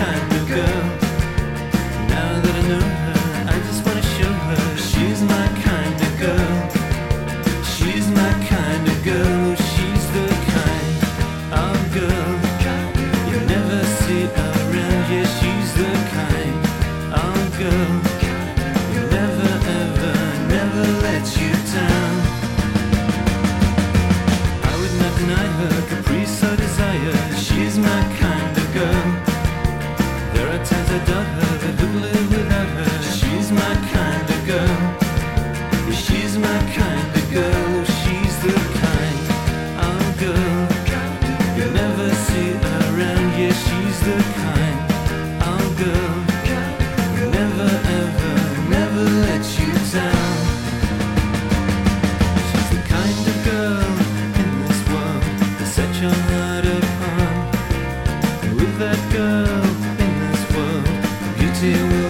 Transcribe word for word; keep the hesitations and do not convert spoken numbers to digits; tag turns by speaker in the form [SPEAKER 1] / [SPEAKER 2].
[SPEAKER 1] kind of girl. Now that I know her, I just wanna show her she's my kind of girl. She's my kind of girl. She's the kind of girl you never see around. Yeah, she's the kind of girl who never ever, never let you down. I would not deny her caprice or desire. She's my kind of girl. There are times I doubt her, but who'd live without her? She's my kind of girl. Yeah, she's my kind of girl. She's the kind of girl you never see around. Yeah, she's the kind of girl who never ever, never let you down. She's the kind of girl in this world to set your heart upon. With that girl in this world, beauty will